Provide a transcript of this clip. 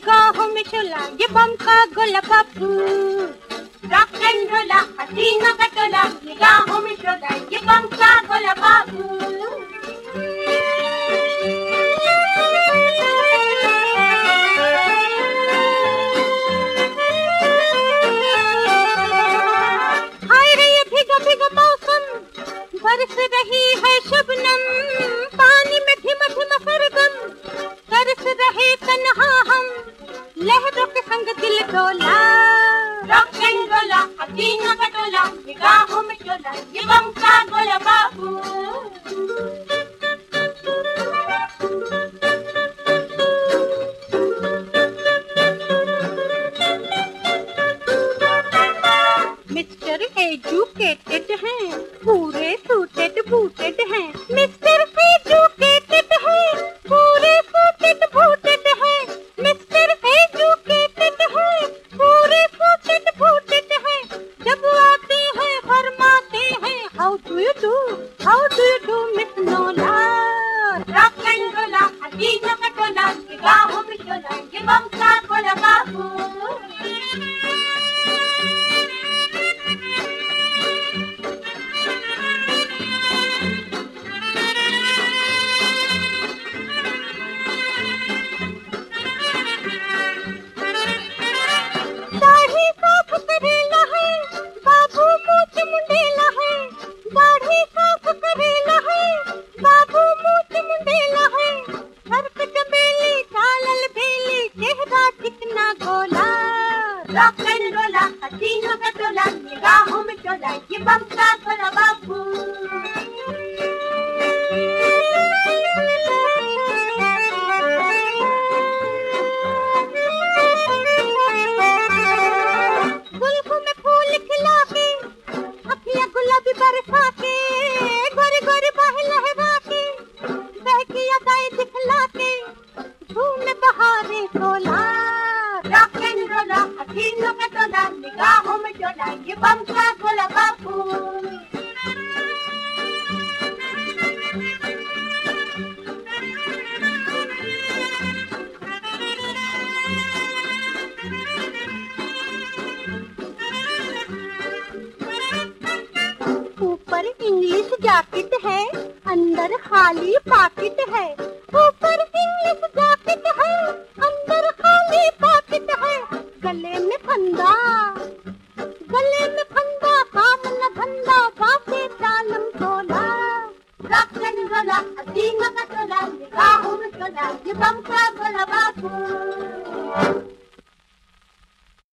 निगाहों में शोला ये बम का गोला बाबू। रॉक एंड रोला हसीना का टोला, निगाहों में शोला ये बम का गोला बाबू। हाय रे ये भीगा भीगा मौसम, बरस रही है शबनम, पानी में धीमा धीमा सरगम, तरस रहे तन्हा हम, लहरों के संग दिल डोला। रॉक एंड रोला हसीना का टोला, निगाहों में शोला ये बम का गोला बाबू। मिस्टर एजुकेटेड हैं, पूरे सूटेड बूटेड हैं। मिस्टर एजुकेटेड हैं, पूरे सूटेड बूटेड हैं। मिस्टर एजुकेटेड हैं, पूरे सूटेड बूटेड हैं। जब आते हैं फरमाते हैं how do you do miss Nola. Rock and roll हसीना का टोला, निगाहों में शोला ये बम का गोला बाबू। दाढ़ी साफ करेला है, बाबू मूछ मुंडेला है। दाढ़ी साफ करेला है, बाबू मूछ मुंडेला है। सर पे चमेली चालल बेली, चेहरा चिकना गोला। रॉक एंड रोला हसीना का टोला, निगाहों में शोला ये बम का गोला बाबू। गुलगुल में फूल खिला के, अखियाँ गुलाबी बरसा के, गोरी गोरी बाहें लहरा के, बहकी अदाएं दिखला के, झूमे बहारें तोला। रॉक एंड रोला हसीनों का टोला, निगाहों में शोला ये बम का गोला बाबू। ऊपर इंग्लिश जैकेट है, अंदर खाली पॉकेट है। ऊपर इंग्लिश जैकेट है, अंदर खाली पॉकेट है। गले में फंदा काम न धंधा, बातें तालम तोला। रॉक एंड रोला हसीना का टोला, निगाहों में शोला ये बम का गोला बाबू।